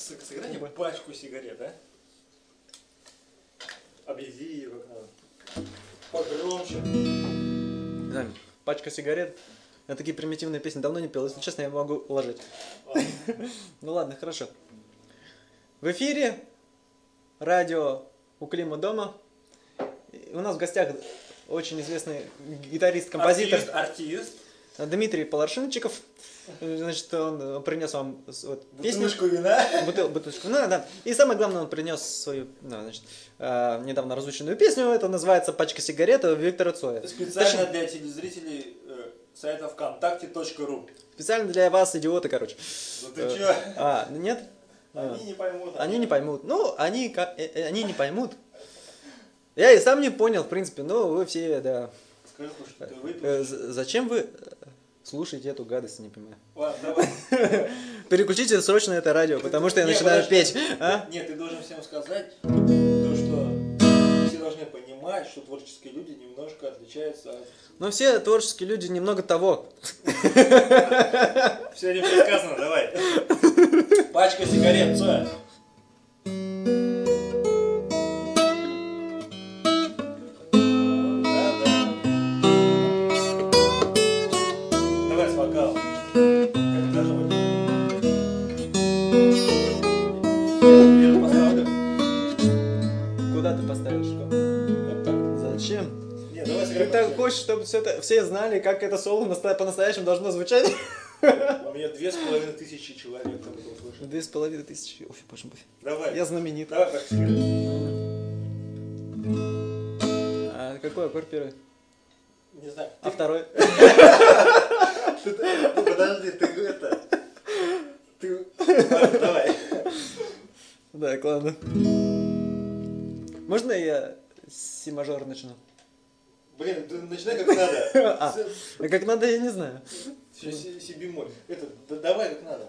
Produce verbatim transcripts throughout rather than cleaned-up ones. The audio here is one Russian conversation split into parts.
Сыграй мне пачку сигарет, а? Объяви ее как надо. Погромче. Да, пачка сигарет. Я такие примитивные песни давно не пел. Если честно, я могу уложить. Ну ладно, хорошо. В эфире радио у Клима дома. У нас в гостях очень известный гитарист-композитор. Артист, артист. Дмитрий Поларшинчиков. Значит, он принес вам вот, песню. Бутылочку вина. Бутыл, бутылочку вина, да. И самое главное, он принес свою, ну, значит, э, недавно разученную песню. Это называется «Пачка сигарет» Виктора Цоя. Специально для телезрителей э, сайта вконтакте точка ру. Специально для вас, идиоты, короче. Ну ты э, чё? А, нет? Они не поймут. Они не поймут. Ну, они, э, они не поймут. Я и сам не понял, в принципе, но вы все, да. Скажи, что ты выпил. Э, зачем вы слушаете эту гадость, не понимаю. Ладно, давай. Переключите срочно это радио, потому что я нет, начинаю подожди. петь. А? Нет, ты должен всем сказать, то, что все должны понимать, что творческие люди немножко отличаются от... Но все творческие люди немного того. Сегодня все сказано, давай. Пачка сигарет, Цоя. Куда ты поставишь? Зачем? Нет, давай ты так хочешь, чтобы все, это, все знали, как это соло по-настоящему должно звучать? У меня две с половиной тысячи человек там это услышали. Две с половиной тысячи. Ой, боже мой. Давай. Я знаменит. Давай, так сказать. А какой аккорд первый? Не знаю. А второй? Подожди, ты это... Ты... Давай. Так, ладно. Можно я си мажор начну? Блин, ты начинай как надо. А, а как надо, я не знаю. Си бемоль. Это, да, давай как надо.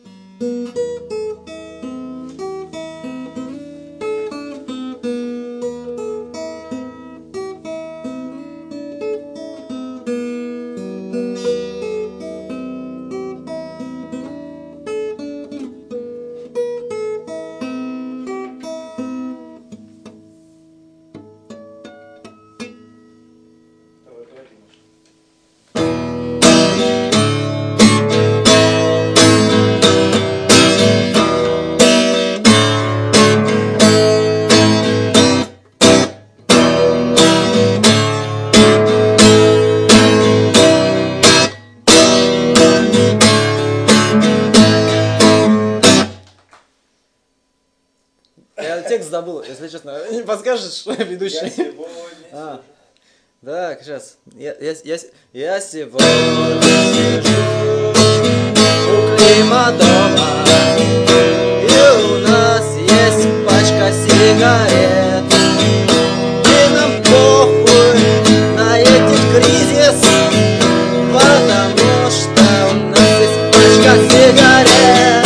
Текст забыл, если честно. Не подскажешь, ведущий? Я сегодня... А, так, сейчас. Я, я, я, я сегодня сижу у Клима дома, и у нас есть пачка сигарет. И нам похуй на этот кризис, потому что у нас есть пачка сигарет.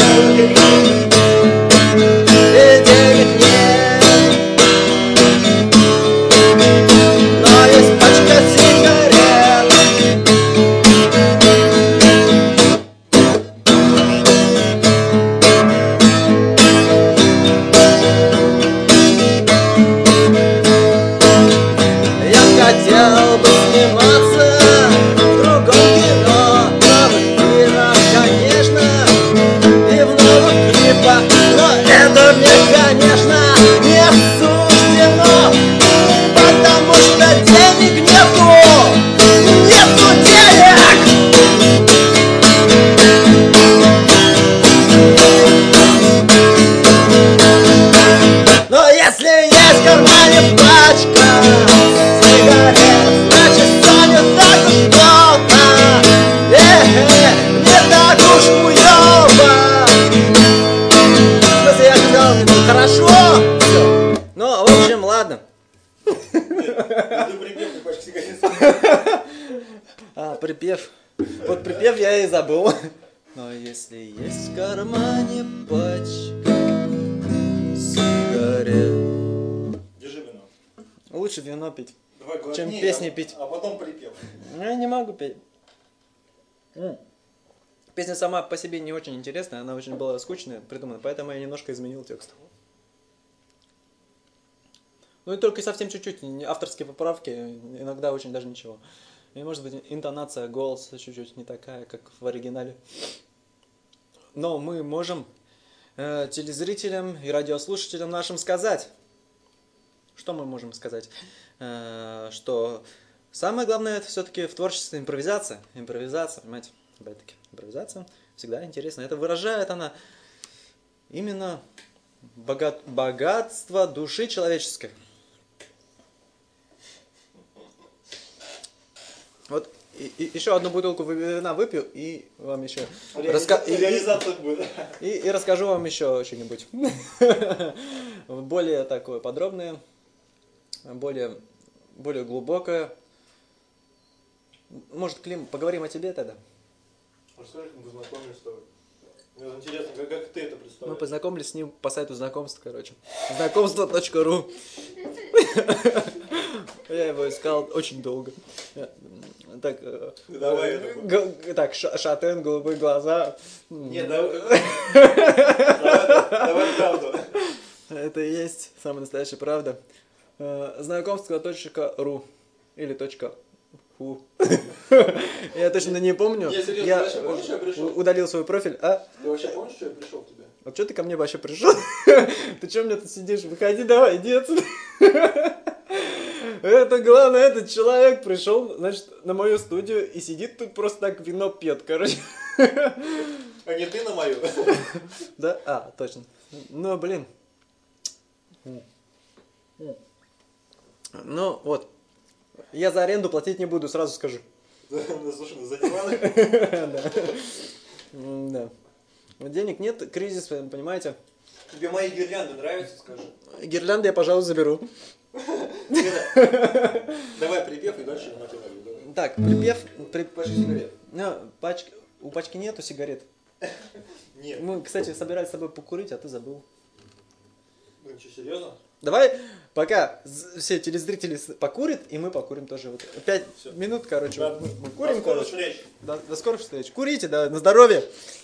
А, припев. Вот припев я и забыл. Но если есть в кармане пачка сигарет... Держи вино. Лучше вино пить, Давай, глотни, чем песни а, пить. А потом припев. Ну, я не могу петь. М. Песня сама по себе не очень интересная, она очень была скучная, придумана, поэтому я немножко изменил текст. Ну и только совсем чуть-чуть, авторские поправки, иногда очень даже ничего. И может быть интонация голоса чуть-чуть не такая, как в оригинале. Но мы можем э, телезрителям и радиослушателям нашим сказать. Что мы можем сказать? Э, что самое главное это все-таки в творчестве импровизация. Импровизация, понимаете? Опять-таки, импровизация всегда интересна. Это выражает она именно богат, богатство души человеческой. Вот и, и, еще одну бутылку вина выпью и вам еще раска... и, и, и, и расскажу вам еще что-нибудь более такое подробное, более, более глубокое. Может, Клим, поговорим о тебе тогда? Расскажи, как мы познакомились с тобой. Мне интересно, как, как ты это представляешь? Мы познакомились с ним по сайту знакомств, короче. знакомство точка ру. Я его искал очень долго. Так, давай, г- так ш- шатен, голубые глаза. Нет, давай, давай, давай правду. Это и есть самая настоящая правда. знакомство точка ру или точка фу. Я точно не помню. Не, серьезно, я ты вообще помнишь, что я пришел? удалил свой профиль. А? Ты вообще помнишь, что я пришел к тебе? А что ты ко мне вообще пришел? Ты что мне тут сидишь? Выходи, давай, иди отсюда. Это главное, этот человек пришел, значит, на мою студию и сидит тут просто так вино пьет, короче. А не ты на мою? Да? А, точно. Ну, блин. Ну, вот. Я за аренду платить не буду, сразу скажу. Слушай, ну за диваны? Да. Денег нет, кризис, понимаете? Тебе мои гирлянды нравятся, скажи? Гирлянды я, пожалуй, заберу. Давай припев и дальше на тебя. Так, припев... При... Пачка сигарет. Ну, пачка... У пачки нету сигарет. Нет. Мы, кстати, собирались с тобой покурить, а ты забыл. Ну что, серьезно? Давай, пока все телезрители покурят, и мы покурим тоже. Вот пять Всё. минут, короче, Да, мы курим, до скорых короче. встреч. До, до скорых встреч. Курите, да, на здоровье.